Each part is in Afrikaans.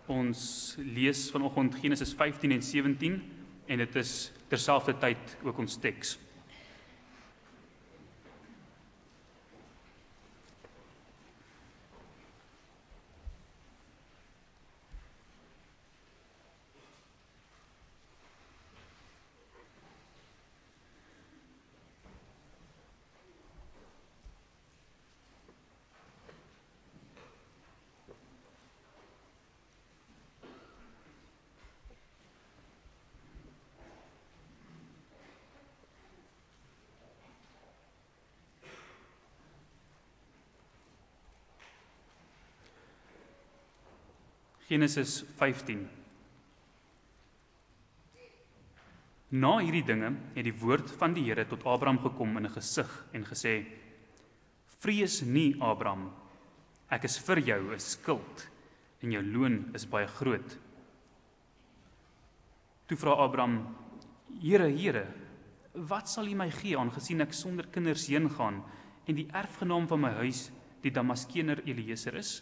Ons lees vanoggend Genesis 15 en 17 en dit is terselfdertyd ook ons teks. Genesis 15. Na hierdie dinge het die woord van die Here tot Abraham gekom in 'n gesig en gesê: Vrees nie, Abraham, ek is vir jou 'n skild en jou loon is baie groot. Toe vra Abraham: Here, Here, wat sal U my gee aangesien ek sonder kinders heen gaan en die erfgenaam van my huis die Damaskener Eliezer is?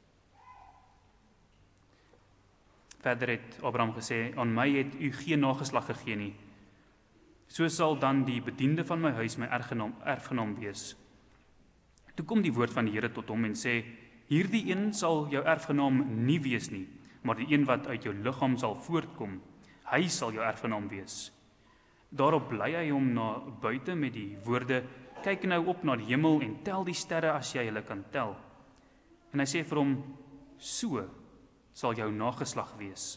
Verder het Abraham gesê: Aan my het u geen nageslag gegee nie. So sal dan die bediende van my huis my erfgenaam wees. Toe kom die woord van die Here tot hom en sê: Hierdie een sal jou erfgenaam nie wees nie, maar die een wat uit jou liggaam sal voortkom, hy sal jou erfgenaam wees. Daarop lei hy hom na buite met die woorde: Kyk nou op na die hemel en tel die sterre as jy hulle kan tel. En hy sê vir hom: So sal jou nageslag wees.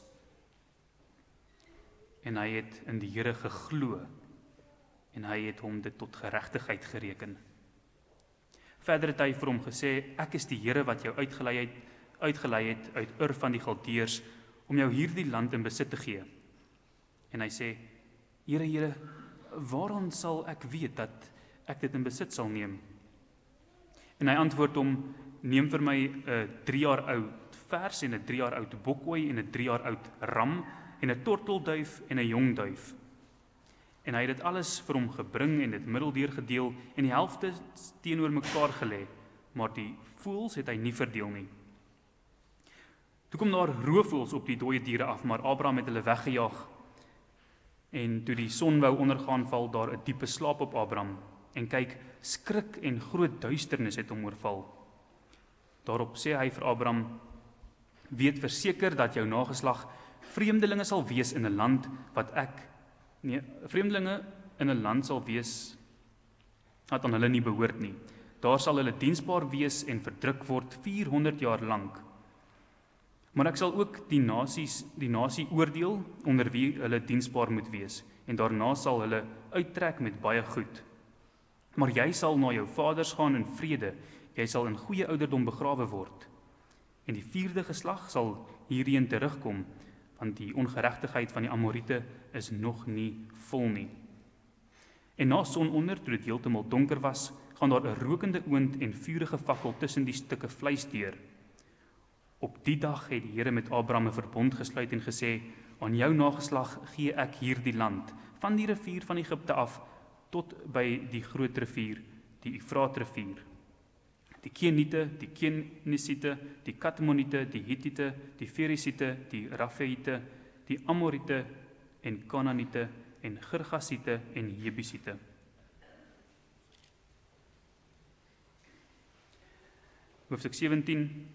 En hy het in die Here geglo, en hy het hom dit tot geregtigheid gereken. Verder het hy vir hom gesê: Ek is die Here wat jou uitgelei het uit Ur van die Galdeërs, om jou hierdie land in besit te gee. En hy sê: Here, Here, waaraan sal ek weet dat ek dit in besit sal neem? En hy antwoord hom: Neem vir my 'n 3 jaar oud vers en 'n 3 jaar oud bokooi en 'n 3 jaar oud ram en 'n tortelduif en 'n jong duif. En hy het dit alles vir hom gebring en dit middeldeur gedeel en die helfte teenoor mekaar gelê, maar die voëls het hy nie verdeel nie. Toe kom daar roofvoëls op die dooie diere af, maar Abraham het hulle weggejaag. En toe die son wou ondergaan, val daar 'n diepe slaap op Abraham. En kyk, skrik en groot duisternis het hom oorval. Daarop sê hy vir Abraham: Weet verseker dat jou nageslag vreemdelinge sal wees in 'n land vreemdelinge in 'n land sal wees wat aan hulle nie behoort nie. Daar sal hulle diensbaar wees en verdruk word 400 jaar lank. Maar ek sal ook die nasie oordeel onder wie hulle diensbaar moet wees, en daarna sal hulle uittrek met baie goed. Maar jy sal na jou vaders gaan in vrede, jy sal in goeie ouderdom begrawe word. En die 4de geslag sal hierheen terugkom, want die ongeregtigheid van die Amoriete is nog nie vol nie. En na sononder, toe dit heeltemal donker was, gaan daar 'n rokende oond en vurige fakkel tussen die stukke vleis deur. Op die dag het die Here met Abraham 'n verbond gesluit en gesê: Aan jou nageslag gee ek hierdie land, van die rivier van Egipte af tot by die groot rivier, die Efraatrivier. Die Keniete, die Kenisiete, die Kadmoniete, die Hittiete, die Ferisiete, die Rafaiete, die Amoriete en Kanaaniete en Girgasiete en Jebusiete. Hoofstuk 17.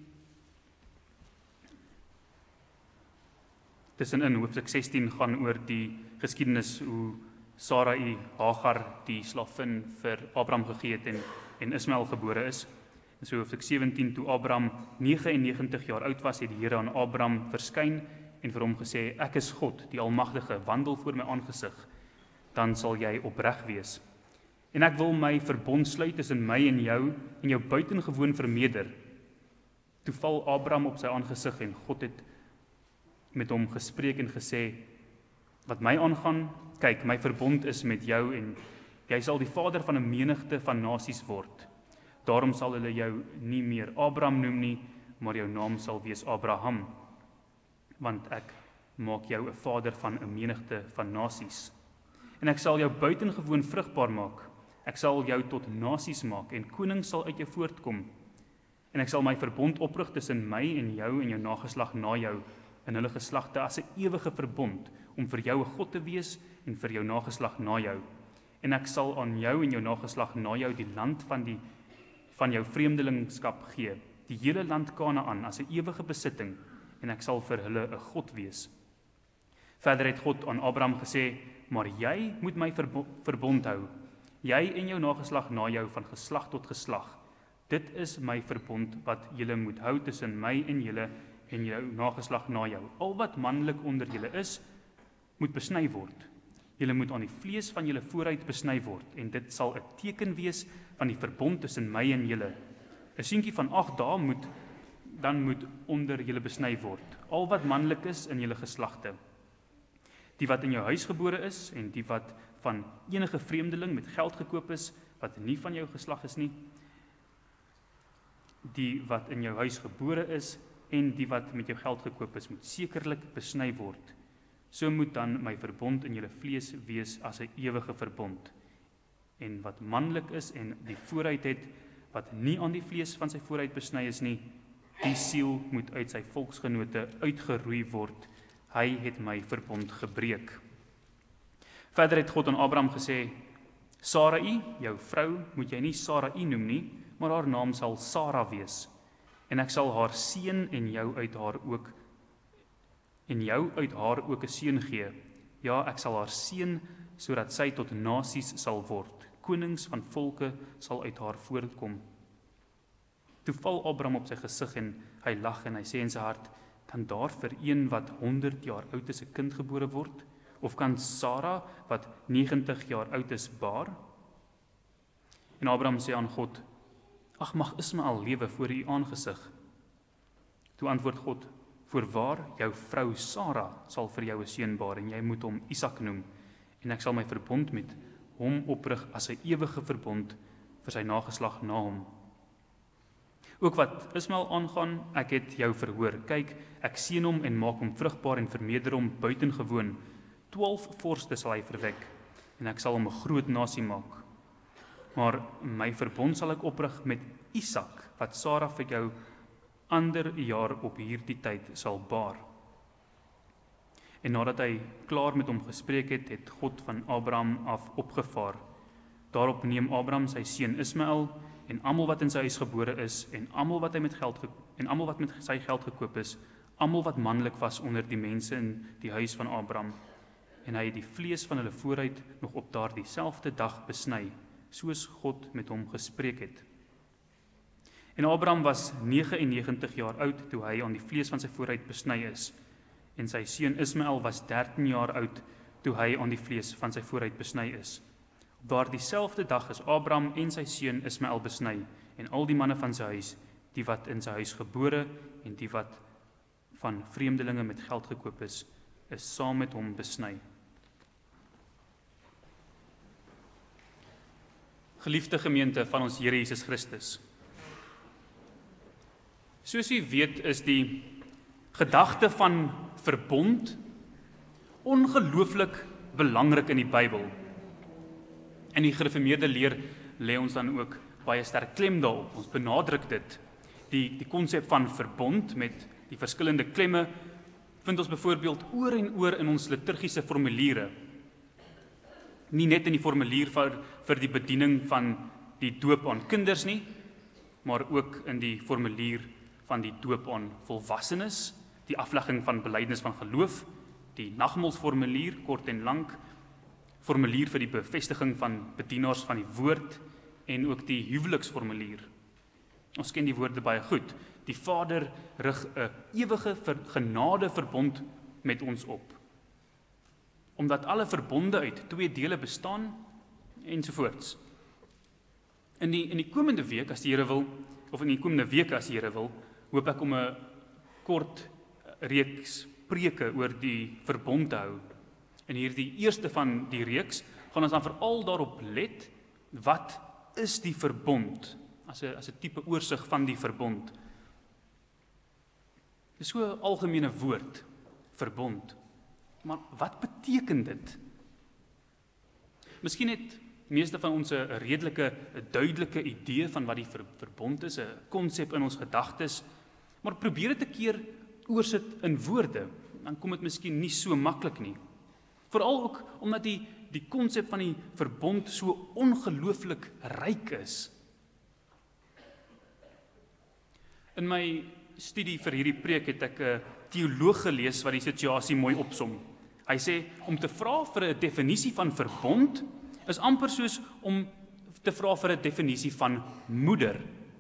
Tussenin hoofstuk 16 gaan oor die geskiedenis hoe Sarai Hagar die slavin vir Abraham gegee het en Ismael gebore is. En so hoofstuk 17, toe Abraham 99 jaar oud was, het die Here aan Abraham verskyn en vir hom gesê: Ek is God, die Almagtige, wandel voor my aangesig, dan sal jy opreg wees. En ek wil my verbond sluit tussen my en jou buitengewoon vermeerder. Toe val Abraham op sy aangesig en God het met hom gespreek en gesê: Wat my aangaan, kyk, my verbond is met jou en jy sal die vader van 'n menigte van nasies word. Daarom sal hulle jou nie meer Abraham noem nie, maar jou naam sal wees Abraham, want ek maak jou 'n vader van 'n menigte van nasies. En ek sal jou buitengewoon vrugbaar maak. Ek sal jou tot nasies maak en konings sal uit jou voortkom. En ek sal my verbond oprig tussen my en jou nageslag na jou in hulle geslagte as 'n ewige verbond, om vir jou 'n God te wees en vir jou nageslag na jou. En ek sal aan jou en jou nageslag na jou die land van jou vreemdelingskap gee, die hele land Kanaan as 'n ewige besitting, en ek sal vir hulle 'n God wees. Verder het God aan Abraham gesê, maar jy moet my verbond hou, jy en jou nageslag na jou van geslag tot geslag. Dit is my verbond wat julle moet hou tussen my en julle en jou nageslag na jou. Al wat manlik onder julle is, moet besny word. Julle moet aan die vlees van julle vooruit besny word, en dit sal 'n teken wees van die verbond tussen my en julle. 'n Seentjie van 8 dae moet onder julle besny word, al wat manlik is in julle geslagte. Die wat in jou huis gebore is, en die wat van enige vreemdeling met geld gekoop is, wat nie van jou geslag is nie, die wat in jou huis gebore is, en die wat met jou geld gekoop is, moet sekerlik besny word. So moet dan my verbond in julle vlees wees as 'n ewige verbond. En wat manlik is en die vooruit het, wat nie aan die vlees van sy vooruit besny is nie, die siel moet uit sy volksgenote uitgeroei word. Hy het my verbond gebreek. Verder het God aan Abraham gesê, Sarai, jou vrou, moet jy nie Sarai noem nie, maar haar naam sal Sara wees. En ek sal haar seun en jou uit haar ook 'n seun gee. Ja, ek sal haar seën, sodat sy tot nasies sal word. Konings van volke sal uit haar voortkom. Toe val Abraham op sy gesig en hy lag en hy sê in sy hart, kan daar vir een wat 100 jaar oud is 'n kind gebore word? Of kan Sara wat 90 jaar oud is baar? En Abraham sê aan God, ag, mag Ismael lewe voor u aangesig. Toe antwoord God, voorwaar, jou vrou Sara sal vir jou 'n seun baar en jy moet hom Isak noem, en ek sal my verbond met hom oprig as 'n ewige verbond vir sy nageslag na hom. Ook wat Ismael aangaan, ek het jou verhoor. Kyk, ek seën hom en maak hom vrugbaar en vermeerder hom buitengewoon. 12 vorste sal hy verwek, en ek sal hom 'n groot nasie maak. Maar my verbond sal ek oprig met Isak, wat Sara vir jou ander jaar op hierdie tyd sal baar. En nadat hy klaar met hom gespreek het, het God van Abraham af opgevaar. Daarop neem Abraham sy seun Ismael en almal wat in sy huis gebore is, en almal wat met sy geld gekoop is, almal wat manlik was onder die mense in die huis van Abraham. En hy het die vlees van hulle vooruit nog op daardie selfde dag besny, soos God met hom gespreek het. En Abraham was 99 jaar oud toe hy aan die vlees van sy vooruit besny is, en sy seun Ismael was 13 jaar oud toe hy aan die vlees van sy vooruit besny is. Op daardie selfde dag is Abraham en sy seun Ismael besny, en al die manne van sy huis, die wat in sy huis gebore en die wat van vreemdelinge met geld gekoop is saam met hom besny. Geliefde gemeente van ons Here Jesus Christus, soos u weet is die gedagte van verbond ongelooflik belangrik in die Bybel. En die gereformeerde leer lê ons dan ook baie sterk klem daarop. Ons benadruk dit. Die konsep van verbond met die verskillende klemme vind ons byvoorbeeld oor en oor in ons liturgiese formuliere. Nie net in die formulier vir die bediening van die doop aan kinders nie, maar ook in die formulier van die doop aan volwassenes, die aflegging van belydenis van geloof, die nagmaalsformulier, kort en lank, formulier vir die bevestiging van bedienaars van die woord, en ook die huweliksformulier. Ons ken die woorde baie goed. Die Vader rig 'n ewige genadeverbond met ons op. Omdat alle verbonde uit 2 dele bestaan, ensovoorts. In die komende week, as die Here wil, of in die komende weke as die Here wil, hoop ek om 'n kort reeks preke oor die verbond te hou. In hierdie eerste van die reeks gaan ons dan veral daarop let, wat is die verbond, as 'n tipe oorsig van die verbond. Dit is so 'n algemene woord, verbond. Maar wat beteken dit? Miskien het meeste van ons 'n redelike, 'n duidelike idee van wat die verbond is, 'n konsep in ons gedagtes, maar probeer dit 'n keer oorsit in woorde, dan kom dit miskien nie so maklik nie. Veral ook omdat die konsep van die verbond so ongelooflik ryk is. In my studie vir hierdie preek het ek 'n teoloog gelees wat die situasie mooi opsom. Hy sê, om te vra vir 'n definisie van verbond, is amper soos om te vra vir 'n definisie van moeder.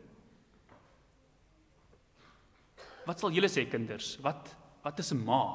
Wat sal julle sê, kinders? Wat is 'n ma?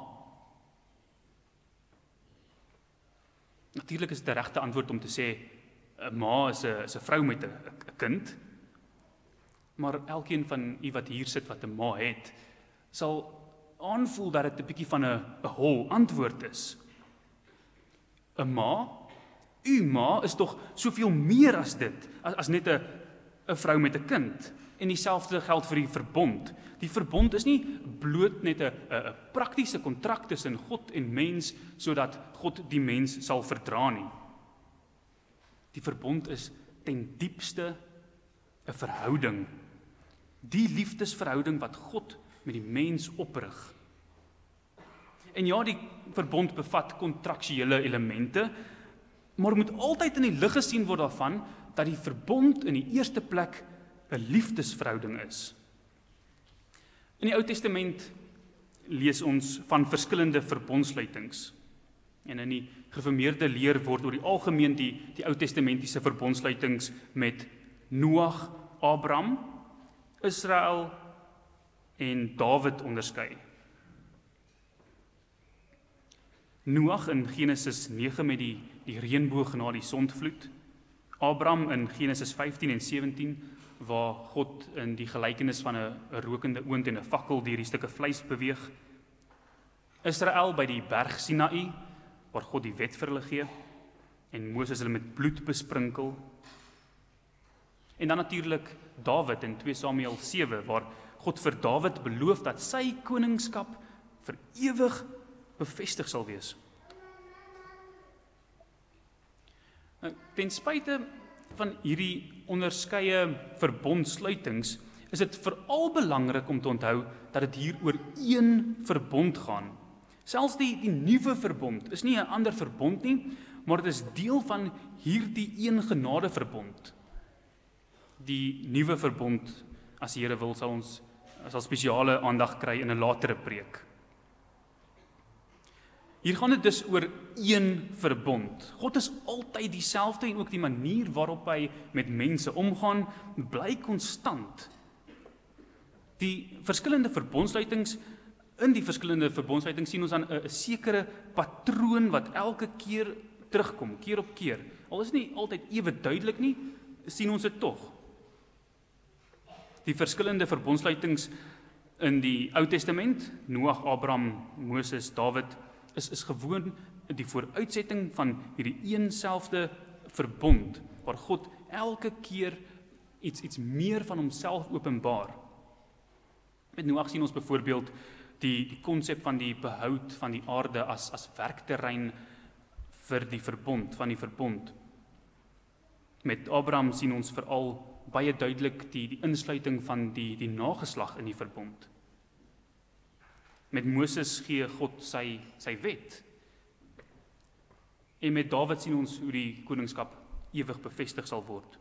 Natuurlik is dit 'n regte antwoord om te sê, 'n ma is 'n vrou met 'n kind. Maar elkeen van u wat hier sit wat 'n ma het, sal aanvoel dat dit 'n bietjie van 'n hol antwoord is. 'n Ma, u ma is tog soveel meer as dit, as net 'n vrou met 'n kind. En dieselfde geld vir die verbond. Die verbond is nie bloot net 'n praktiese kontrak tussen God en mens, sodat God die mens sal verdra nie. Die verbond is ten diepste 'n verhouding. Die liefdesverhouding wat God met die mens oprig. En ja, die verbond bevat kontraktuele elemente, maar moet altyd in die lig gesien word daarvan dat die verbond in die eerste plek 'n liefdesverhouding is. In die Ou Testament lees ons van verskillende verbondsluitings. En in die gereformeerde leer word oor die algemeen die Ou Testamentiese verbondsluitings met Noag, Abraham, Israel en Dawid onderskei. Noag in Genesis 9 met die reënboog na die sondvloed. Abraham in Genesis 15 en 17 waar God in die gelykenis van 'n rokende oond en 'n fakkel deur die stukke vleis beweeg. Israel by die berg Sinaï waar God die wet vir hulle gee en Moses hulle met bloed besprinkel. En dan natuurlik Dawid in 2 Samuel 7 waar God vir Dawid beloof dat sy koningskap vir ewig bevestig sal wees. Ten spyte van hierdie onderskeie verbondsluitings is dit veral belangrik om te onthou dat dit hier oor een verbond gaan. Selfs die nuwe verbond is nie 'n ander verbond nie, maar dit is deel van hierdie een genadeverbond. Die nuwe verbond, as die Here wil, sal spesiale aandag kry in 'n latere preek. Hier gaan dit dus oor een verbond. God is altyd dieselfde en ook die manier waarop hy met mense omgaan, bly konstant. In die verskillende verbondsluitings sien ons dan 'n sekere patroon wat elke keer terugkom, keer op keer. Al is nie altyd ewe duidelik nie, sien ons dit tog. Die verskillende verbondsluitings in die Ou Testament, Noag, Abraham, Moses, Dawid, is gewoon die vooruitsetting van hierdie eenselfde verbond, waar God elke keer iets meer van homself openbaar. Met Noag sien ons byvoorbeeld die konsep van die behoud van die aarde as werkterrein vir die verbond. Met Abraham sien ons veral baie duidelik die insluiting van die nageslag in die verbond. Met Moses gee God sy wet. En met Dawid sien ons hoe die koningskap ewig bevestig sal word.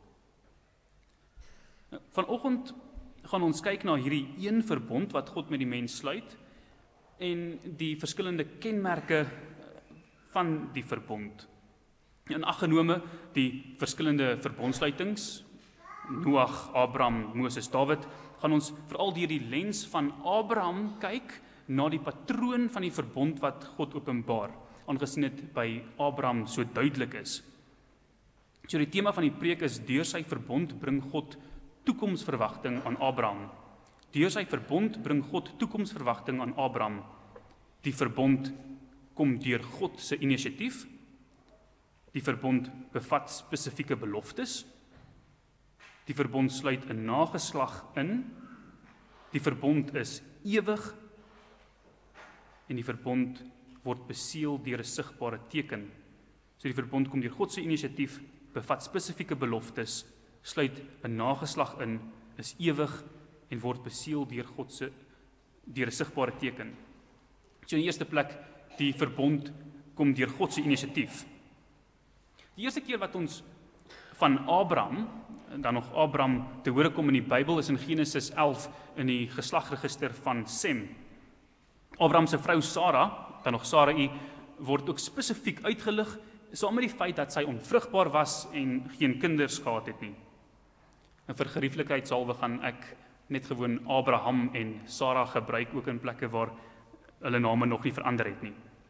Vanoggend gaan ons kyk na hierdie een verbond wat God met die mens sluit en die verskillende kenmerke van die verbond. In ag genome die verskillende verbondsluitings, Noag, Abraham, Moses, Dawid, gaan ons veral deur die lens van Abraham kyk na die patroon van die verbond wat God openbaar, aangesien dit by Abraham so duidelik is. So die tema van die preek is, deur sy verbond bring God toekomsverwagting aan Abraham. Deur sy verbond bring God toekomsverwagting aan Abraham. Die verbond kom deur God se inisiatief. Die verbond bevat spesifieke beloftes. Die verbond sluit 'n nageslag in. Die verbond is ewig. En die verbond word beseël deur 'n sigbare teken. So die verbond kom deur God se inisiatief, bevat spesifieke beloftes, sluit 'n nageslag in, is ewig en word beseël deur God se deur 'n sigbare teken. So in die eerste plek, die verbond kom deur God se inisiatief. Die eerste keer wat ons van Abraham, dan nog Abraham te hore kom in die Bybel, is in Genesis 11 in die geslagregister van Sem. Abraham se vrou Sara, dan nog Sarai, word ook spesifiek uitgelig, saam met die feit dat sy onvrugbaar was en geen kinders gehad het nie. En vir gerieflikheidshalwe gaan ek net gewoon Abraham en Sara gebruik, ook in plekke waar hulle name nog nie verander het nie.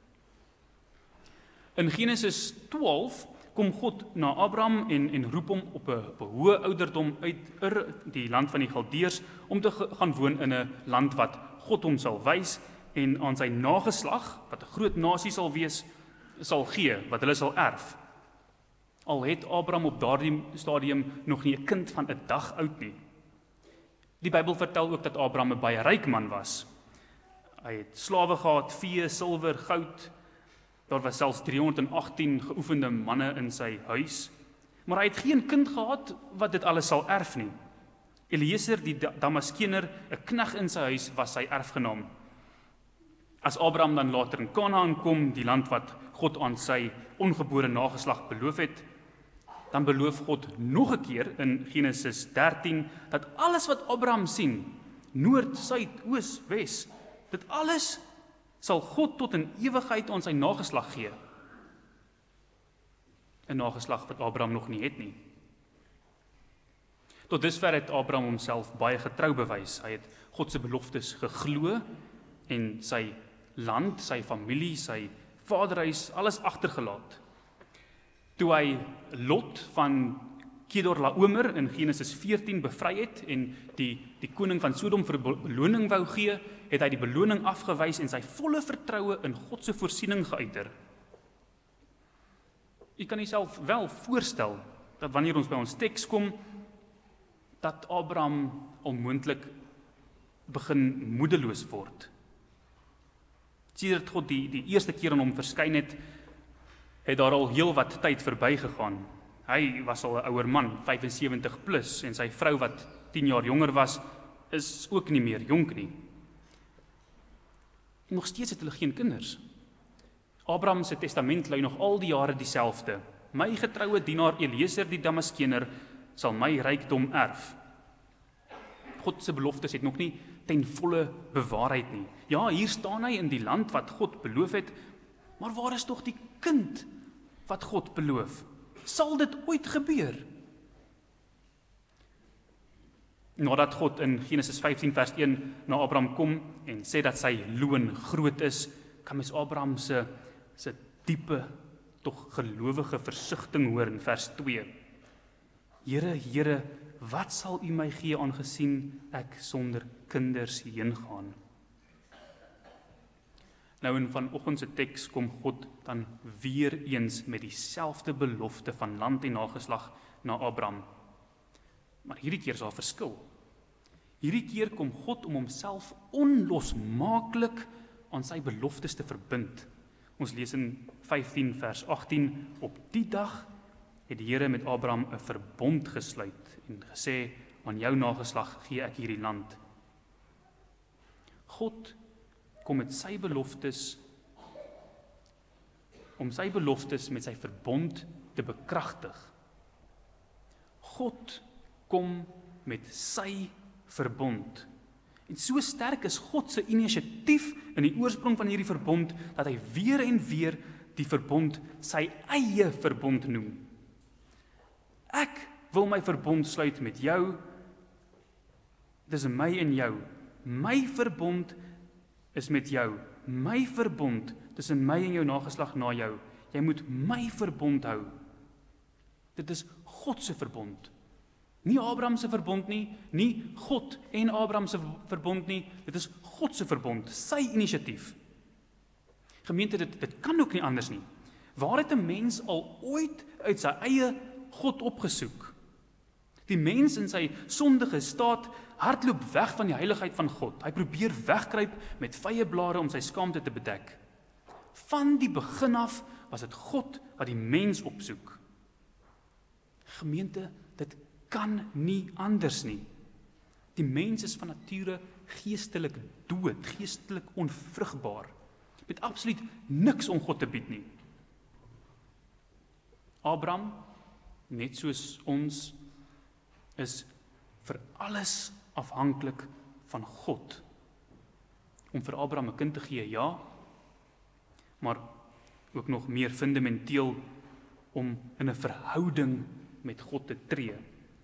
In Genesis 12 kom God na Abraham en roep hom op 'n hoë ouderdom uit die land van die Galdeërs om te gaan woon in 'n land wat God hom sal wys en aan sy nageslag, wat 'n groot nasie sal wees, sal gee, wat hulle sal erf. Al het Abraham op daardie stadium nog nie 'n kind van 'n dag oud nie. Die Bybel vertel ook dat Abraham 'n baie ryk man was. Hy het slawe gehad, vee, silwer, goud. Daar was selfs 318 geoefende manne in sy huis. Maar hy het geen kind gehad wat dit alles sal erf nie. Eliezer, die Damaskener, 'n knegg in sy huis, was sy erfgenaam. As Abraham dan later in Kanaan kom, die land wat God aan sy ongebore nageslag beloof het, dan beloof God nog 'n keer in Genesis 13, dat alles wat Abraham sien, noord, suid, oos, wes, dit alles sal God tot in ewigheid aan sy nageslag gee. 'n nageslag wat Abraham nog nie het nie. Tot dusver het Abraham homself baie getrou bewys. Hy het God se beloftes geglo en sy land, sy familie, sy vaderhuis, alles agtergelaat. Toe hy Lot van Kedorlaomer in Genesis 14 bevry het en die koning van Sodom vir beloning wou gee, het hy die beloning afgewys en sy volle vertroue in God se voorsiening geuiter. U kan jouself wel voorstel dat wanneer ons by ons teks kom, dat Abraham onmoontlik begin moedeloos word. Sedert God die eerste keer aan hom verskyn het daar al heel wat tyd verbygegaan. Hy was al 'n ouer man, 75 plus, en sy vrou wat 10 jaar jonger was, is ook nie meer jonk nie. En nog steeds het hulle geen kinders. Abraham se testament lui nog al die jare dieselfde. My getroue dienaar Eliezer die Damaskener sal my rykdom erf. God se beloftes het nog nie ten volle bewaarheid nie. Ja, hier staan hy in die land wat God beloof het, maar waar is tog die kind wat God beloof? Sal dit ooit gebeur? Nadat God in Genesis 15 vers 1 na Abraham kom en sê dat sy loon groot is, kan mens Abraham se diepe, tog gelowige versigtiging hoor in vers 2. Here, Here, wat sal U my gee aangesien ek sonder kinders heen gaan? Nou in vanoggend se teks kom God dan weer eens met dieselfde belofte van land en nageslag na Abraham. Maar hierdie keer is daar 'n verskil. Hierdie keer kom God om homself onlosmaaklik aan sy beloftes te verbind. Ons lees in 15 vers 18, op die dag het die Here met Abraham 'n verbond gesluit en gesê, aan jou nageslag gee ek hierdie land. God kom met sy beloftes, om sy beloftes met sy verbond te bekragtig. God kom met sy verbond. En so sterk is God se inisiatief in die oorsprong van hierdie verbond, dat hy weer en weer die verbond sy eie verbond noem. Ek wil my verbond sluit met jou, tussen my en jou. My verbond is met jou. My verbond tussen my en jou nageslag na jou. Jy moet my verbond hou. Dit is God se verbond. Nie Abraham se verbond nie God en Abraham se verbond nie. Dit is God se verbond, sy inisiatief. Gemeente, dit kan ook nie anders nie. Waar het 'n mens al ooit uit sy eie God opgesoek? Die mens in sy sondige staat hardloop weg van die heiligheid van God. Hy probeer wegkruip met vye blare om sy skaamte te bedek. Van die begin af was dit God wat die mens opsoek. Gemeente, dit kan nie anders nie. Die mens is van nature geestelik dood, geestelik onvrugbaar, met absoluut niks om God te bied nie. Abraham, net soos ons, is vir alles afhanklik van God. Om vir Abraham 'n kind te gee, ja, maar ook nog meer fundamenteel om in 'n verhouding met God te tree.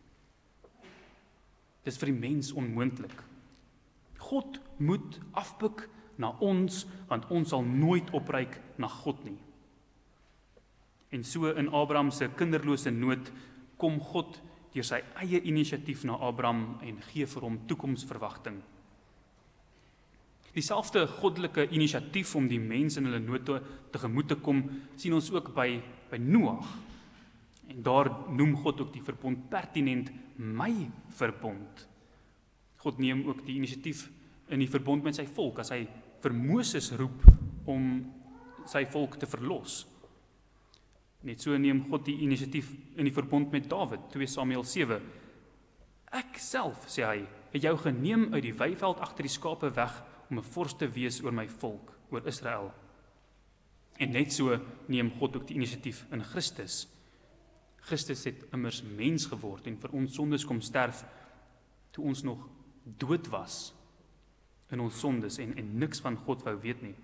Dis vir die mens onmoontlik. God moet afbuk na ons, want ons sal nooit opryk na God nie. En so in Abraham se kinderlose nood kom God deur sy eie inisiatief na Abraham en gee vir hom toekomsverwagting. Dieselfde goddelike inisiatief om die mens in hulle nood tegemoet te kom, sien ons ook by Noag. En daar noem God ook die verbond pertinent my verbond. God neem ook die inisiatief in die verbond met sy volk, as hy vir Moses roep om sy volk te verlos. Net so neem God die inisiatief in die verbond met Dawid, 2 Samuel 7. Ek self, sê hy, het jou geneem uit die weiveld agter die skape weg, om 'n vors te wees oor my volk, oor Israel. En net so neem God ook die inisiatief in Christus. Christus het immers mens geword en vir ons sondes kom sterf, toe ons nog dood was in ons sondes en niks van God wou weet nie.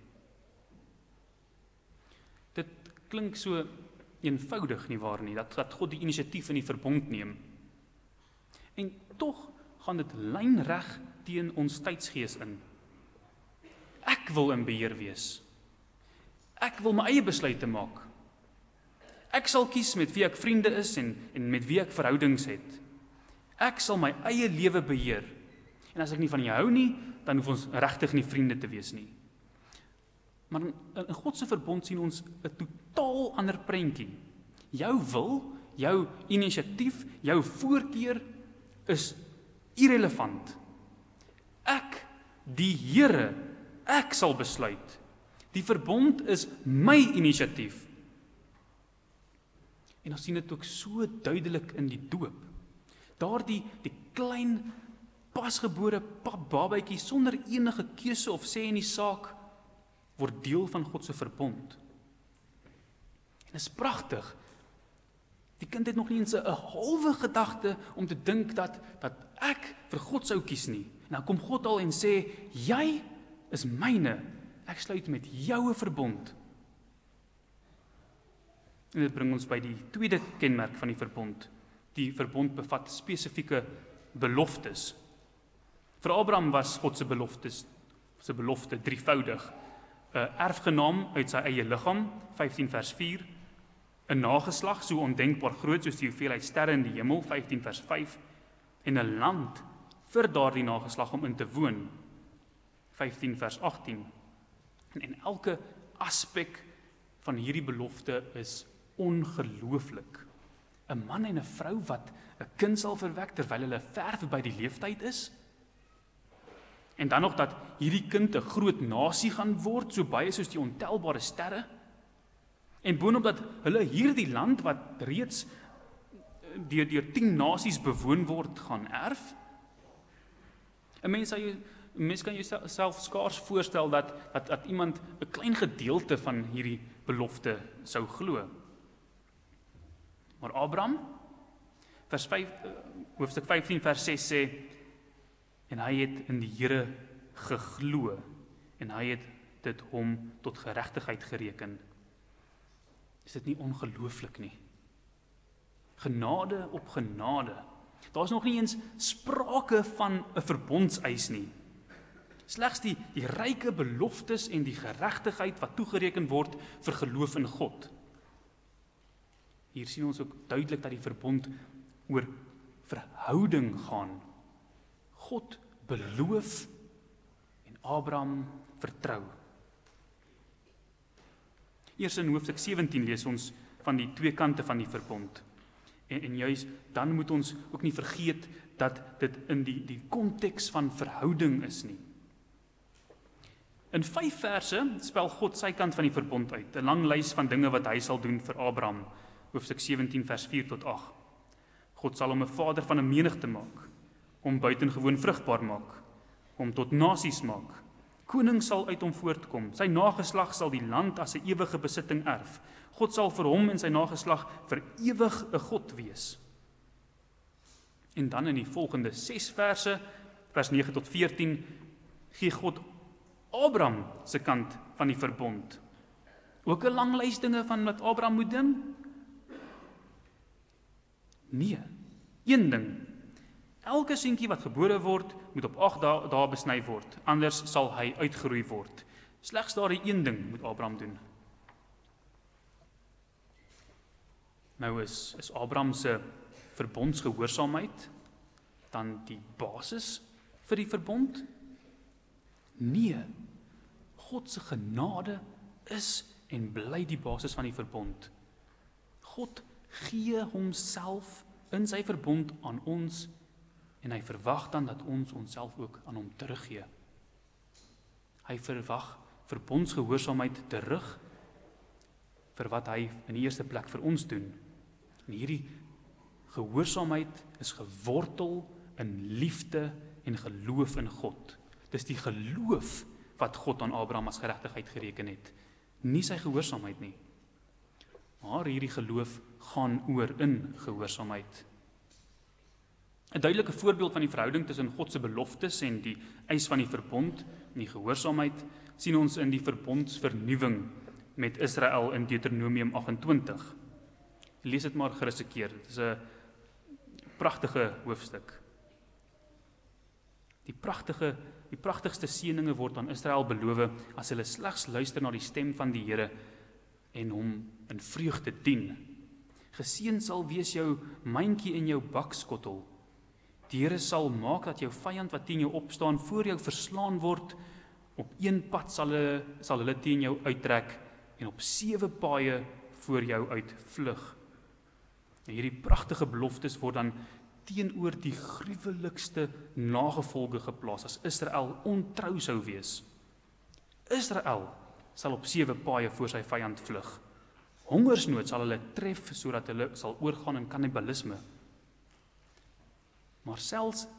Dit klink so eenvoudig nie waar nie, dat God die inisiatief in die verbond neem. En tog gaan dit lynreg teen ons tydsgees in. Ek wil in beheer wees. Ek wil my eie besluite maak. Ek sal kies met wie ek vriende is en met wie ek verhoudings het. Ek sal my eie lewe beheer. En as ek nie van jou hou nie, dan hoef ons regtig nie vriende te wees nie. Maar in God se verbond sien ons 'n totaal ander prentjie. Jou wil, jou inisiatief, jou voorkeur is irrelevant. Ek, die Here, ek sal besluit. Die verbond is my inisiatief. En ons sien dit ook so duidelik in die doop. Daar die klein, pasgebore papbabatjie sonder enige keuse of sê in die saak, word deel van God se verbond. En dit is pragtig. Die kind het nog nie eens 'n halwe gedagte om te dink dat ek vir God sou kies nie. En dan kom God al en sê, jy is myne, ek sluit met jou 'n verbond. En dit bring ons by die tweede kenmerk van die verbond. Die verbond bevat spesifieke beloftes. Vir Abraham was God se belofte drievoudig. 'n Erfgenaam uit sy eie liggaam, 15 vers 4, 'n nageslag so ondenkbaar groot soos die hoeveelheid sterre in die hemel, 15 vers 5, en 'n land vir daardie nageslag om in te woon, 15 vers 18. En elke aspek van hierdie belofte is ongelooflik. 'n Man en 'n vrou wat 'n kind sal verwek terwyl hulle ver verby die leeftyd is. En dan nog dat hierdie kind 'n groot nasie gaan word, so baie soos die ontelbare sterre. En boonop dat hulle hierdie land wat reeds deur 10 nasies bewoon word, gaan erf. 'n Mens kan jouself skaars voorstel dat iemand 'n klein gedeelte van hierdie belofte sou glo. Maar Abraham, hoofstuk 15 vers 6 sê, en hy het in die Here geglo, en hy het dit hom tot geregtigheid gereken. Is dit nie ongelooflik nie? Genade op genade. Daar is nog nie eens sprake van 'n verbondseis nie. Slegs die ryke beloftes en die geregtigheid wat toegereken word vir geloof in God. Hier sien ons ook duidelik dat die verbond oor verhouding gaan. God beloof en Abraham vertrou. Eers in hoofstuk 17 lees ons van die twee kante van die verbond. En juist dan moet ons ook nie vergeet dat dit in die konteks van verhouding is nie. In 5 verse spel God sy kant van die verbond uit, 'n lang lys van dinge wat hy sal doen vir Abraham, hoofstuk 17 vers 4 tot 8. God sal hom 'n vader van 'n menigte maak, hom buitengewoon vrugbaar maak, hom tot nasies maak. Koning sal uit hom voortkom, sy nageslag sal die land as 'n ewige besitting erf. God sal vir hom en sy nageslag vir ewig 'n God wees. En dan in die volgende 6 verse, vers 9 tot 14, gee God Abraham se kant van die verbond. Ook 'n lang lys dinge van wat Abraham moet doen? Nee, een ding. Elke seentjie wat gebore word, moet op 8 dae besny word, anders sal hy uitgeroei word. Slegs daardie een ding moet Abraham doen. Nou is Abraham se verbondsgehoorsaamheid dan die basis vir die verbond? Nee, God se genade is en bly die basis van die verbond. God gee homself in sy verbond aan ons en hy verwag dan dat ons onsself ook aan hom teruggee. Hy verwag verbondsgehoorsaamheid terug vir wat hy in die eerste plek vir ons doen. En hierdie gehoorsaamheid is gewortel in liefde en geloof in God. Dis die geloof wat God aan Abraham as geregtigheid gereken het, nie sy gehoorsaamheid nie. Maar hierdie geloof gaan oor in gehoorsaamheid. 'n Duidelike voorbeeld van die verhouding tussen God se beloftes en die eis van die verbond en die gehoorsaamheid sien ons in die verbondsvernuwing met Israel in Deuteronomium 28. Lees dit maar gerus 'n keer. Dit is 'n pragtige hoofstuk. Die pragtigste seëninge word aan Israel beloof as hulle slegs luister na die stem van die Here en hom in vreugde dien. Geseën sal wees jou myntjie en jou bakskottel. Die Here sal maak dat jou vyand wat teen jou opstaan voor jou verslaan word. Op een pad sal hulle teen jou uittrek en op 7 paaie voor jou uitvlug. En hierdie pragtige beloftes word dan teenoor die gruwelikste nagevolge geplaas as Israel ontrou sou wees. Israel sal op 7 paaie voor sy vyand vlug. Hongersnood sal hulle tref sodat hulle sal oorgaan in kannibalisme. Maar selfs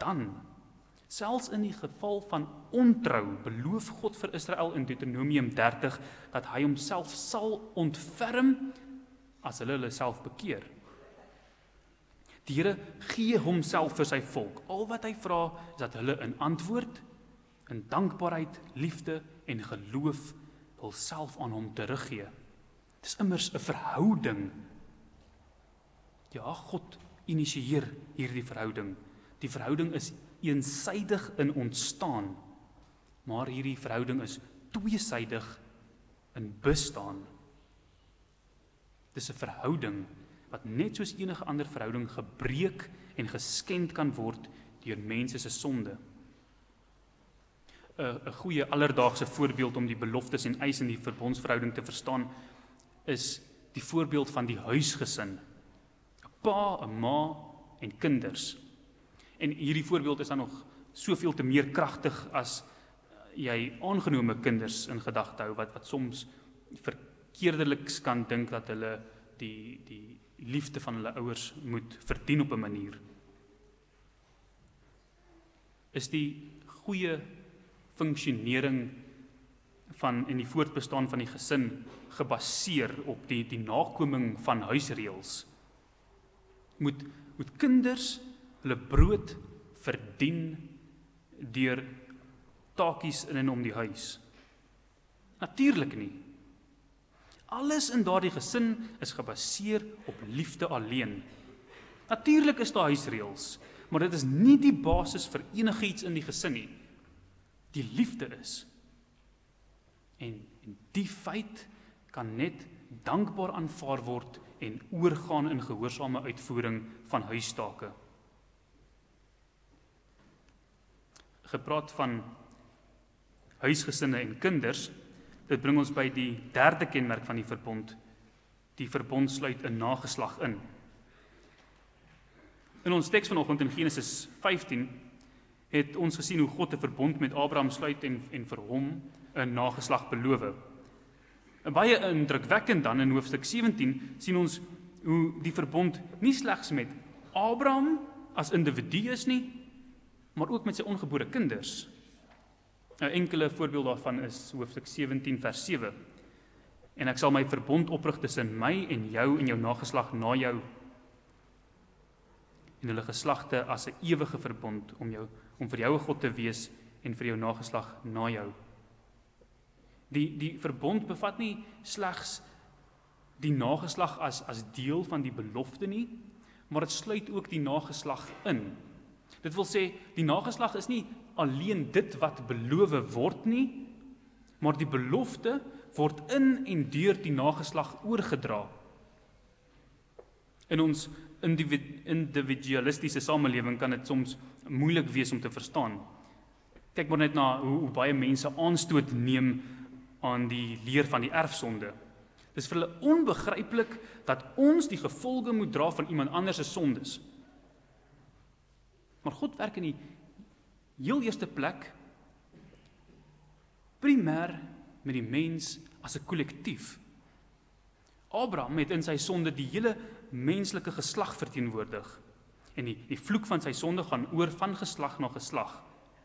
in die geval van ontrou, beloof God vir Israel in Deuteronomium 30 dat hy homself sal ontferm as hulle self bekeer. Die Here gee homself vir sy volk. Al wat hy vra is dat hulle in antwoord, in dankbaarheid, liefde en geloof wil self aan hom teruggee. Dit is immers 'n verhouding. Ja, God initieer hierdie verhouding. Die verhouding is eensydig in ontstaan, maar hierdie verhouding is tweesydig in bestaan. Dis 'n verhouding wat net soos enige ander verhouding gebreek en geskend kan word deur mense se sonde. 'n Goeie alledaagse voorbeeld om die beloftes en eis in die verbondsverhouding te verstaan is die voorbeeld van die huisgesin. 'n Pa, 'n ma en kinders. En hierdie voorbeeld is dan nog soveel te meer kragtig as jy aangenome kinders in gedagte hou wat soms verkeerdeliks kan dink dat hulle die liefde van hulle ouers moet verdien op 'n manier. Is die goeie funksionering en die voortbestaan van die gesin gebaseer op die nakoming van huisreëls? Moet kinders hulle brood verdien deur taakies in en om die huis? Natuurlik nie. Alles in daardie gesin is gebaseer op liefde alleen. Natuurlik is daar huisreëls, maar dit is nie die basis vir enigiets in die gesin nie. Die liefde is. En die feit kan net dankbaar aanvaar word en oorgaan in gehoorsame uitvoering van huistake. Gepraat van huisgesinne en kinders, dit bring ons by die derde kenmerk van die verbond. Die verbond sluit 'n nageslag in. In ons teks vanoggend in Genesis 15 het ons gesien hoe God 'n verbond met Abraham sluit en vir hom 'n nageslag beloof. Baie indrukwekkend dan in hoofstuk 17 sien ons hoe die verbond nie slegs met Abraham as individu is nie, maar ook met sy ongebore kinders. 'n enkele voorbeeld daarvan is hoofstuk 17 vers 7. En ek sal my verbond oprig tussen my en jou nageslag na jou en hulle geslagte as 'n ewige verbond om vir jou 'n God te wees en vir jou nageslag na jou. Die verbond bevat nie slegs die nageslag as deel van die belofte nie, maar dit sluit ook die nageslag in. Dit wil sê, die nageslag is nie alleen dit wat beloof word nie, maar die belofte word in en deur die nageslag oorgedra. In ons individualistiese samelewing kan dit soms moeilik wees om te verstaan. Kyk maar net na hoe baie mense aanstoot neem aan die leer van die erfsonde. Dit is vir hulle onbegryplik dat ons die gevolge moet dra van iemand anders se sondes. Maar God werk in die heel eerste plek primêr met die mens as 'n kollektief. Abraham het in sy sonde die hele menslike geslag verteenwoordig. En die vloek van sy sonde gaan oor van geslag na geslag.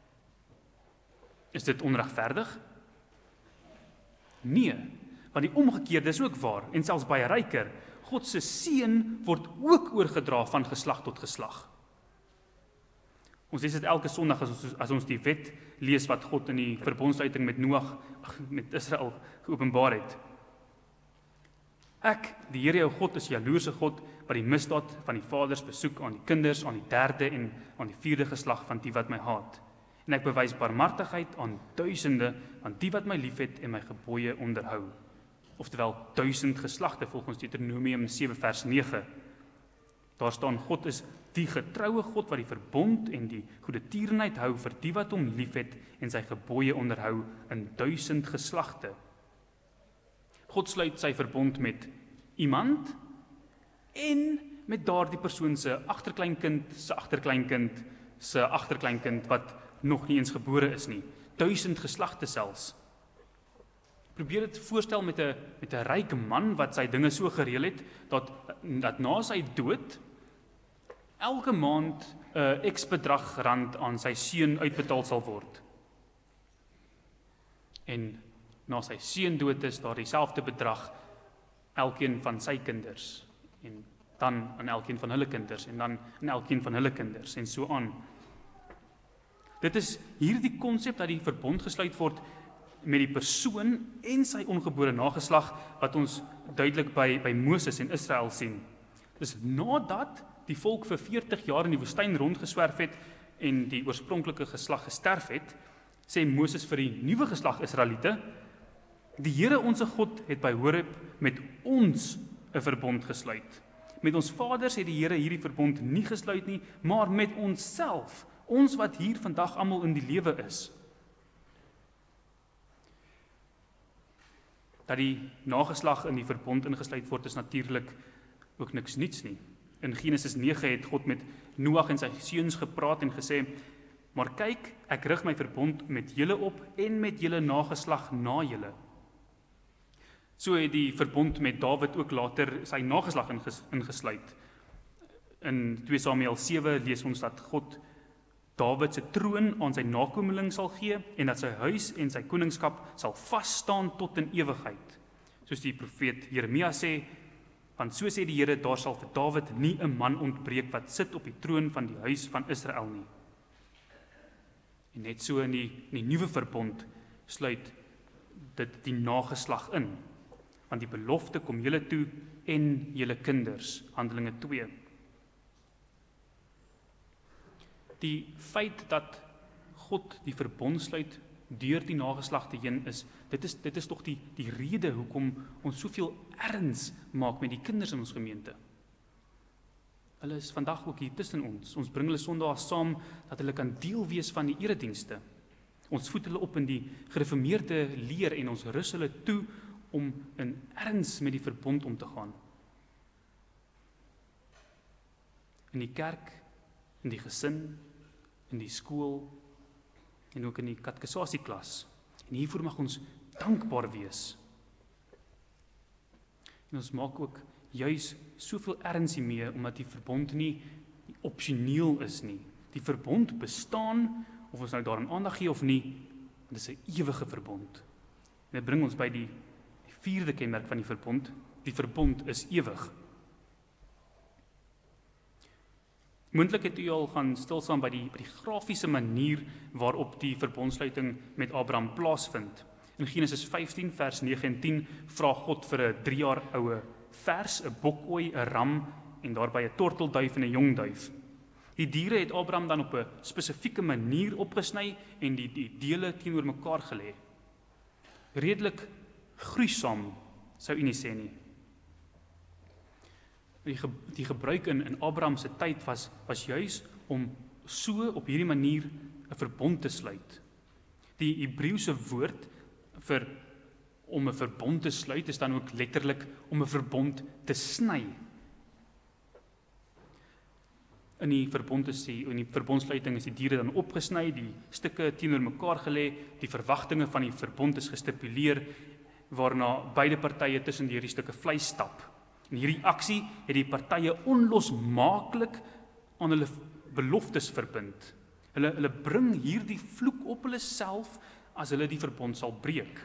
Is dit onregverdig? Nee, want die omgekeerde is ook waar, en selfs baie ryker. God se seën word ook oorgedra van geslag tot geslag. Ons lees dit elke Sondag as ons die wet lees wat God in die verbondsluiting met Israel geopenbaar het. Ek, die Here jou God, is jaloerse God, wat die misdaad van die vaders besoek aan die kinders, aan die derde en aan die vierde geslag van die wat my haat. En ek bewys barmhartigheid aan duisende, aan die wat my liefhet en my gebooie onderhou. Oftewel 1000 geslagte volgens Deuteronomium 7 vers 9. Daar staan, God is die getroue God wat die verbond en die goeie tierenheid hou vir die wat hom liefhet en sy gebooie onderhou in 1000 geslagte. God sluit sy verbond met iemand en met daardie persoon se agterkleinkind, se agterkleinkind, se agterkleinkind wat nog nie eens gebore is nie. 1000 geslagte selfs. Probeer dit voorstel met 'n ryk man wat sy dinge so gereël het dat na sy dood elke maand 'n X bedrag rand aan sy seun uitbetaal sal word. En na sy seun dood is daar dieselfde bedrag elkeen van sy kinders en dan aan elkeen van hulle kinders en dan aan elkeen van hulle kinders en so aan. Dit is hierdie konsep dat die verbond gesluit word met die persoon en sy ongebore nageslag wat ons duidelik by Moses en Israel sien. Dis nadat die volk vir 40 jaar in die woestyn rondgeswerf het en die oorspronklike geslag gesterf het, sê Moses vir die nuwe geslag Israeliete, die Here onse God het by Horeb met ons 'n verbond gesluit. Met ons vaders het die Here hierdie verbond nie gesluit nie, maar met onsself, ons wat hier vandag almal in die lewe is. Dat die nageslag in die verbond ingesluit word is natuurlik ook niks niets nie. In Genesis 9 het God met Noag en sy seuns gepraat en gesê, maar kyk, ek rig my verbond met julle op en met julle nageslag na julle. So het die verbond met Dawid ook later sy nageslag ingesluit. In 2 Samuel 7 lees ons dat God Dawid se troon aan sy nakomeling sal gee en dat sy huis en sy koningskap sal vas staan tot in ewigheid. Soos die profeet Jeremia sê, want so sê die Here, daar sal vir Dawid nie 'n man ontbreek wat sit op die troon van die huis van Israel nie. En net so in die nuwe verbond sluit dit die nageslag in, want die belofte kom julle toe en julle kinders, Handelinge 2. Die feit dat God die verbond sluit deur die nageslagte heen is, dit is tog die rede hoekom ons soveel erns maak met die kinders in ons gemeente. Hulle is vandag ook hier tussen ons. Ons bring hulle Sondae saam dat hulle kan deel wees van die eredienste. Ons voed hulle op in die gereformeerde leer en ons rus hulle toe om in erns met die verbond om te gaan. In die kerk, in die gesin, in die skool en ook in die katekisasieklas. En hiervoor mag ons dankbaar wees. En ons maak ook juis soveel erns hiermee, omdat die verbond nie opsioneel is nie. Die verbond bestaan, of ons nou daaraan aandag gee of nie, Want dit is 'n ewige verbond. En dit bring ons by die vierde kenmerk van die verbond. Die verbond is ewig. Moontlik het u al gaan stilstaan by die grafiese manier waarop die verbondsluiting met Abraham plaasvind. In Genesis 15 vers 9 en 10 vra God vir 'n 3 jaar oue vers, 'n bokooi, 'n ram en daarbey 'n tortelduif en 'n jong duif. Die diere het Abraham dan op 'n spesifieke manier opgesny en die dele teenoor mekaar gelê. Redelik gruisam, sou u nie sê nie. Die gebruik in Abraham se tyd was juis om so op hierdie manier 'n verbond te sluit. Die Hebreëse woord vir om 'n verbond te sluit is dan ook letterlik om 'n verbond te sny. In die verbondsluiting is die diere dan opgesny, die stukke teenoor mekaar gelê, die verwagtinge van die verbond is gestipuleer, waarna beide partye tussen hierdie stukke vleis stap. En hierdie aksie het die partye onlosmaaklik aan hulle beloftes verbind. Hulle bring hierdie vloek op hulle self as hulle die verbond sal breek.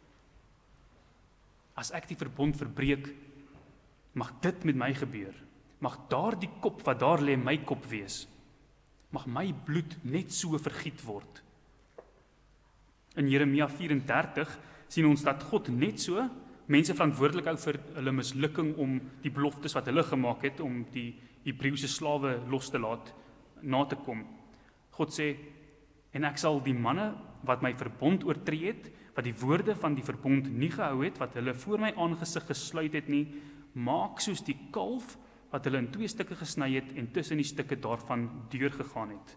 As ek die verbond verbreek, mag dit met my gebeur. Mag daardie kop wat daar lê my kop wees. Mag my bloed net so vergiet word. In Jeremia 34 sien ons dat God net so mense verantwoordelik hou vir hulle mislukking om die beloftes wat hulle gemaak het om die Hebreëse slawe los te laat na te kom. God sê, en ek sal die manne wat my verbond oortree het, wat die woorde van die verbond nie gehou het, wat hulle voor my aangesig gesluit het nie, maak soos die kalf wat hulle in 2 stukke gesny het en tussen die stukke daarvan deurgegaan het.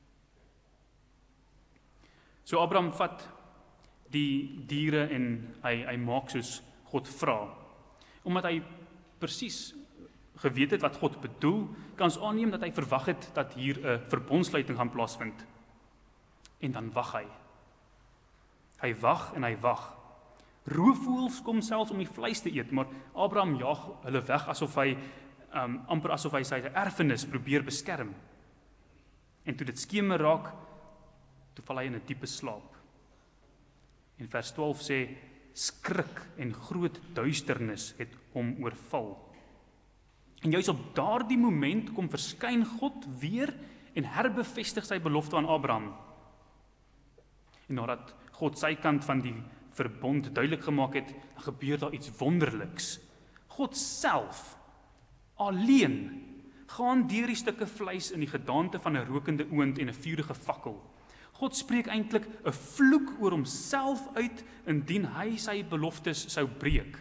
So Abraham vat die diere en hy maak soos God vra. Omdat hy presies geweet het wat God bedoel, kan ons aanneem dat hy verwag het dat hier 'n verbondsluiting gaan plaasvind. En dan wag hy. Hy wag en hy wag. Roofvoëls kom selfs om die vleis te eet, maar Abraham jaag hulle weg amper asof hy sy erfenis probeer beskerm. En toe dit skemer raak, toe val hy in 'n diepe slaap. En vers 12 sê, skrik en groot duisternis het hom oorval. En juis op daardie moment kom verskyn God weer en herbevestig sy belofte aan Abraham. En nadat God sy kant van die verbond duidelik gemaak het, dan gebeur daar iets wonderliks. God self, alleen, gaan deur die stukke vleis in die gedaante van 'n rokende oond en 'n vurige fakkel. God spreek eintlik 'n vloek oor homself uit indien hy sy beloftes sou breek.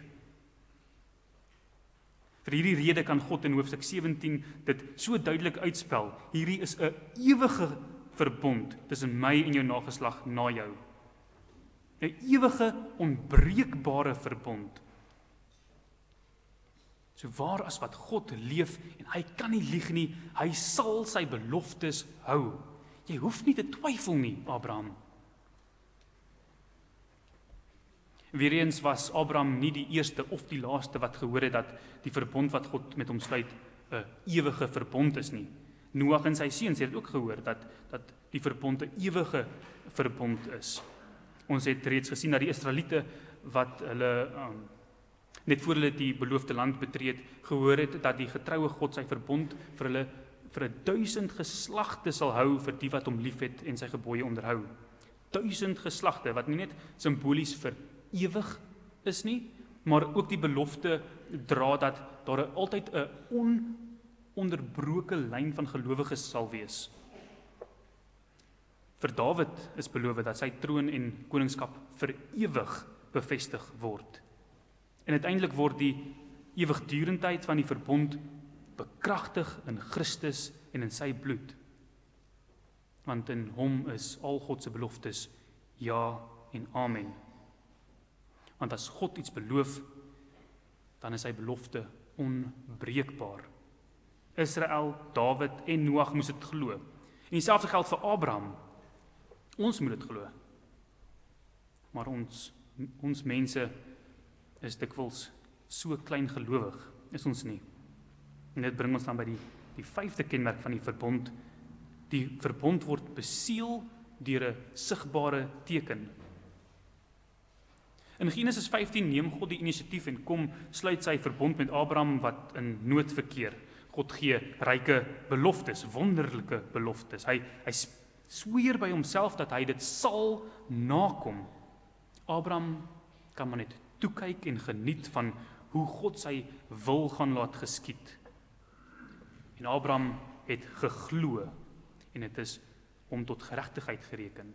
Vir hierdie rede kan God in hoofstuk 17 dit so duidelik uitspel. Hierdie is 'n ewige verbond tussen my en jou nageslag na jou. 'n Ewige, onbreekbare verbond. So waar as wat God leef en hy kan nie lieg nie, hy sal sy beloftes hou. Jy hoef nie te twyfel nie, Abraham. Weereens was Abraham nie die eerste of die laaste wat gehoor het dat die verbond wat God met hom sluit 'n ewige verbond is nie. Noag en sy seuns het ook gehoor dat die verbond 'n ewige verbond is. Ons het reeds gesien dat die Israeliete wat hulle net voor hulle die beloofde land betree het, gehoor het dat die getroue God sy verbond vir hulle vir 1000 geslagte sal hou vir die wat hom liefhet en sy gebooie onderhou. 1000 geslagte wat nie net simbolies vir ewig is nie, maar ook die belofte dra dat daar altyd 'n ononderbroke lyn van gelowiges sal wees. Vir Dawid is beloof dat sy troon en koningskap vir ewig bevestig word. En uiteindelik word die ewigdurendheid van die verbond bekragtig in Christus en in sy bloed. Want in hom is al God se beloftes ja en amen. Want as God iets beloof, dan is sy belofte onbreekbaar. Israel, Dawid en Noag moes dit glo. En dieselfde geld vir Abraham. Ons moet dit glo. Maar ons mense is dikwels so klein gelowig, is ons nie. En dit bring ons dan by die 5de kenmerk van die verbond. Die verbond word beseël deur 'n sigbare teken. In Genesis 15 neem God die inisiatief en kom sluit sy verbond met Abraham wat in nood verkeer. God gee ryke beloftes, wonderlike beloftes. Hy sweer by homself dat hy dit sal nakom. Abraham kan maar net toekyk en geniet van hoe God sy wil gaan laat geskied. En Abraham het geglo en dit is hom tot geregtigheid gereken.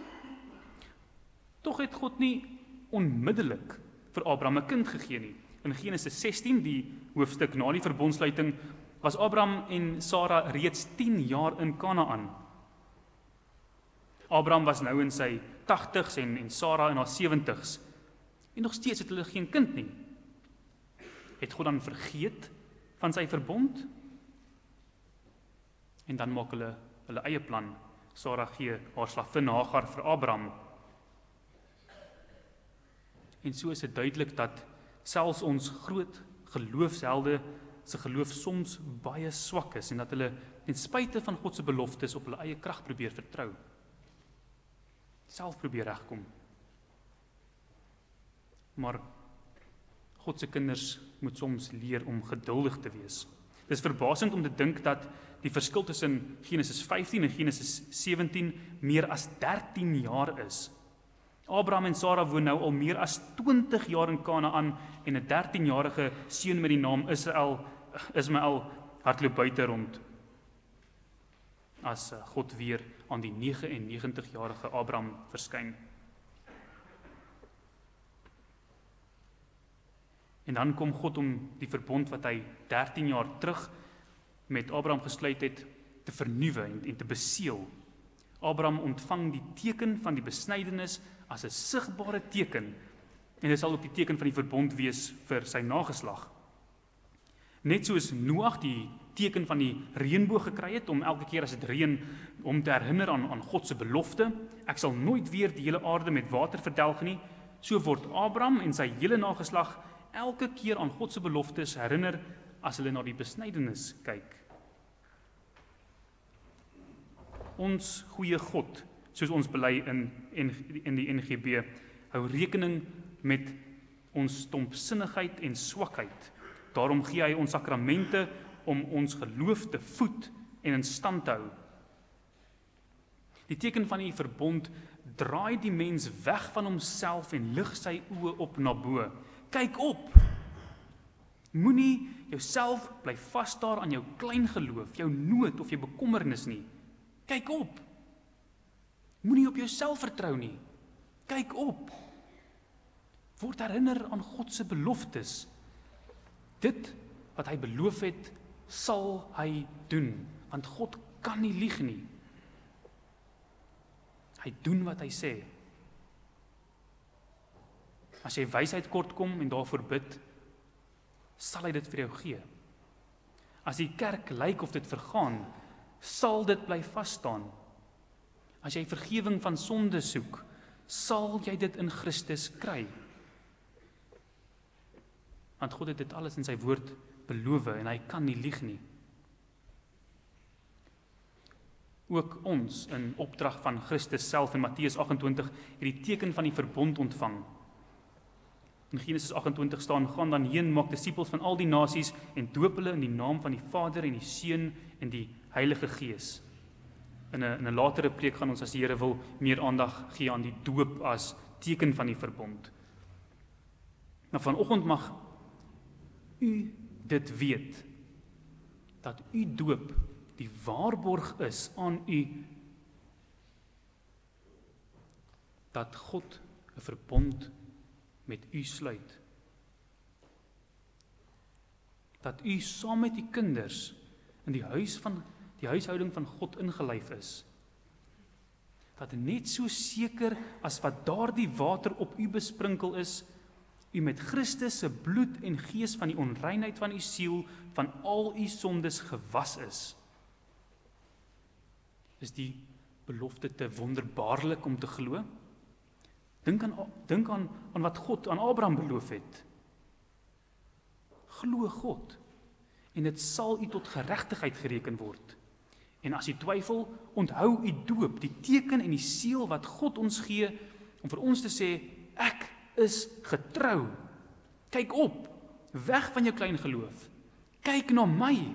Tog het God nie onmiddellik vir Abraham 'n kind gegee nie. In Genesis 16, die hoofstuk na die verbondsluiting, was Abraham en Sara reeds 10 jaar in Kanaan. Abraham was nou in sy 80s en Sara in haar 70s. En nog steeds het hulle geen kind nie. Het God dan vergeet van sy verbond? En dan maak hulle eie plan. Sara gee haar slavin Hagar vir Abraham. En so is dit duidelik dat selfs ons groot geloofshelde se geloof soms baie swak is en dat hulle ten spyte van God se beloftes op hulle eie krag probeer vertrou. Self probeer regkom. Maar God se kinders moet soms leer om geduldig te wees. Dit is verbasend om te dink dat die verskil tussen Genesis 15 en Genesis 17 meer as 13 jaar is. Abraham en Sara woon nou al meer as 20 jaar in Kanaan en 'n 13-jarige seun met die naam Ismael hardloop buite rond. As God weer aan die 99-jarige Abraham verskyn. En dan kom God om die verbond wat hy 13 jaar terug met Abraham gesluit het, te vernuwe en te beseël. Abraham ontvang die teken van die besnydenis as 'n sigbare teken, en dit sal ook die teken van die verbond wees vir sy nageslag. Net soos Noag die teken van die reënboog gekry het, om elke keer as dit reën, om te herinner aan God se belofte, ek sal nooit weer die hele aarde met water verdelg nie, so word Abraham en sy hele nageslag elke keer aan God se beloftes herinner as hulle na die besnydenis kyk. Ons goeie God, soos ons bely in die NGB, hou rekening met ons stompsinnigheid en swakheid. Daarom gee hy ons sakramente om ons geloof te voed en in stand te hou. Die teken van die verbond draai die mens weg van homself en lig sy oë op na bo. Kyk op! Moenie jouself bly vasstaar aan jou klein geloof, jou nood of jou bekommernis nie. Kyk op! Moenie op jouself vertrou nie. Kyk op! Word herinner aan God se beloftes. Dit wat hy beloof het, sal hy doen, want God kan nie lieg nie. Hy doen wat hy sê. As jy wysheid kort kom en daarvoor bid, sal hy dit vir jou gee. As die kerk lyk of dit vergaan, sal dit bly vas staan. As jy vergewing van sonde soek, sal jy dit in Christus kry. Want God het dit alles in sy woord beloof en hy kan nie lieg nie. Ook ons in opdrag van Christus self in Matteus 28 het die teken van die verbond ontvang. In Genesis 28 staan, gaan dan heen, maak disippels van al die nasies en doop hulle in die naam van die Vader en die Seun en die Heilige Gees. In 'n latere preek gaan ons, as die Here wil, meer aandag gee aan die doop as teken van die verbond. Nou vanoggend mag u dit weet, dat u doop die waarborg is aan u, dat God 'n verbond met u sluit. Dat u saam met die kinders in die huishouding van God ingelyf is. Dat net so seker as wat daardie water op u besprinkel is, u met Christus se bloed en gees van die onreinheid van u siel, van al u sondes gewas is. Is die belofte te wonderbaarlik om te glo? Dink aan wat God aan Abraham beloof het. Glo God, en dit sal u tot geregtigheid gereken word. En as jy twyfel, onthou u doop, die teken en die seël wat God ons gee, om vir ons te sê, ek is getrou. Kyk op, weg van jou klein geloof. Kyk na my.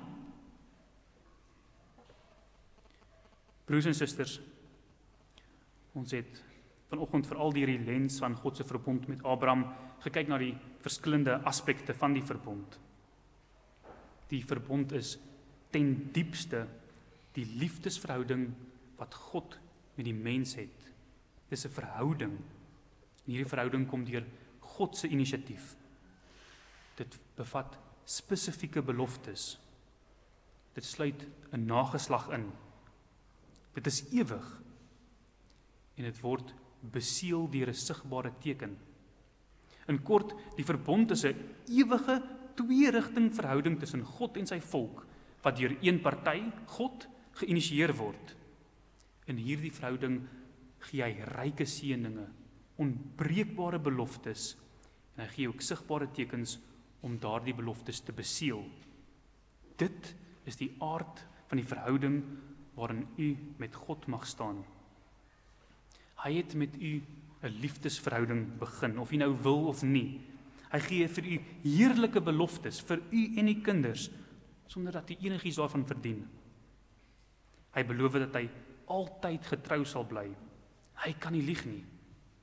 Broers en susters, ons het vanoggend veral deur die lens van God se verbond met Abraham gekyk na die verskillende aspekte van die verbond. Die verbond is ten diepste die liefdesverhouding wat God met die mens het. Dis 'n verhouding. En hierdie verhouding kom deur God se inisiatief. Dit bevat spesifieke beloftes. Dit sluit 'n nageslag in. Dit is ewig. En dit word beseël deur 'n sigbare teken. In kort, die verbond is 'n ewige twee-rigting verhouding tussen God en sy volk, wat deur een party, God, geïnisieer word. In hierdie verhouding gee hy ryke seëninge, onbreekbare beloftes, en hy gee ook sigbare tekens om daardie beloftes te beseël. Dit is die aard van die verhouding waarin u met God mag staan. Hy het met u 'n liefdesverhouding begin, of u nou wil of nie. Hy gee vir u heerlike beloftes, vir u en u kinders, sonder dat u enigiets daarvan verdien. Hy beloof dat hy altyd getrou sal bly. Hy kan nie lieg nie.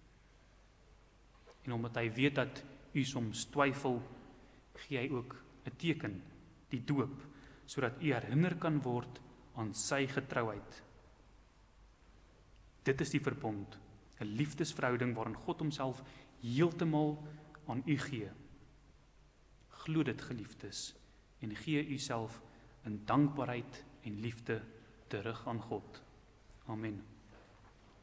En omdat hy weet dat u soms twyfel, gee hy ook 'n teken, die doop, sodat u herinner kan word aan sy getrouheid. Dit is die verbond, 'n liefdesverhouding waarin God homself heeltemal aan u gee. Glo dit, geliefdes, en gee u self in dankbaarheid en liefde terug aan God. Amen.